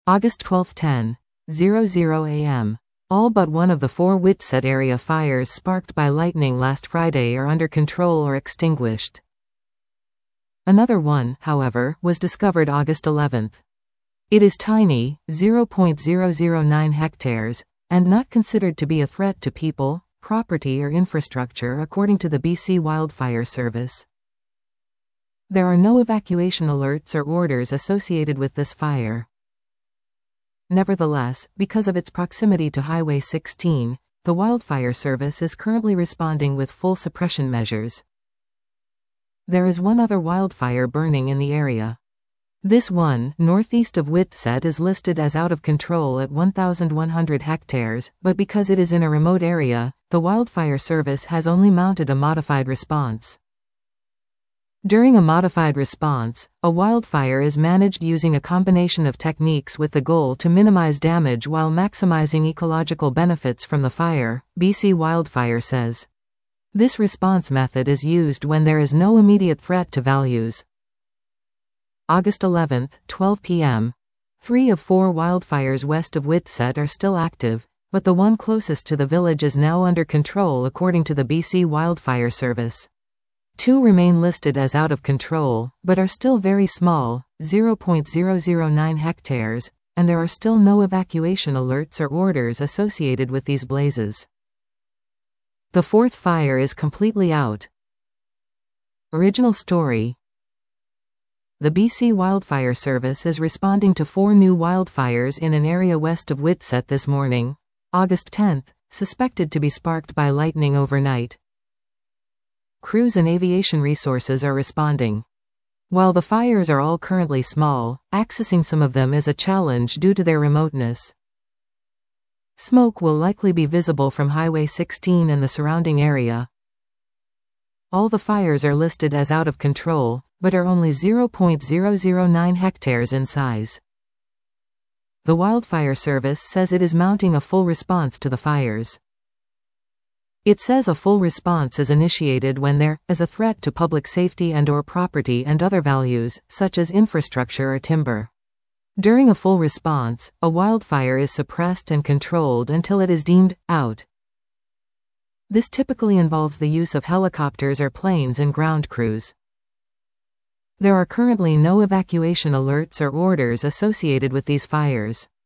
August 12, 10:00 a.m. All but one of the 4 Whitsett area fires sparked by lightning last Friday are under control or extinguished. Another one, however, was discovered August 11. It is tiny, 0.009 hectares, and not considered to be a threat to people, property or infrastructure according to the BC Wildfire Service. There are no evacuation alerts or orders associated with this fire. Nevertheless, because of its proximity to Highway 16, the Wildfire Service is currently responding with full suppression measures. There is one other wildfire burning in the area. This one, northeast of Whitsett, is listed as out of control at 1,100 hectares, but because it is in a remote area, the Wildfire Service has only mounted a modified response. During a modified response, a wildfire is managed using a combination of techniques with the goal to minimize damage while maximizing ecological benefits from the fire, BC Wildfire says. This response method is used when there is no immediate threat to values. August 11, 12 p.m. 3 of 4 wildfires west of Whitsett are still active, but the one closest to the village is now under control according to the BC Wildfire Service. 2 remain listed as out of control, but are still very small, 0.009 hectares, and there are still no evacuation alerts or orders associated with these blazes. The 4th fire is completely out. Original story. The BC Wildfire Service is responding to 4 new wildfires in an area west of Whitsett this morning, August 10, suspected to be sparked by lightning overnight. Crews and aviation resources are responding. While the fires are all currently small, accessing some of them is a challenge due to their remoteness. Smoke will likely be visible from Highway 16 and the surrounding area. All the fires are listed as out of control, but are only 0.009 hectares in size. The Wildfire Service says it is mounting a full response to the fires. It says a full response is initiated when there is a threat to public safety and/or property and other values, such as infrastructure or timber. During a full response, a wildfire is suppressed and controlled until it is deemed out. This typically involves the use of helicopters or planes and ground crews. There are currently no evacuation alerts or orders associated with these fires.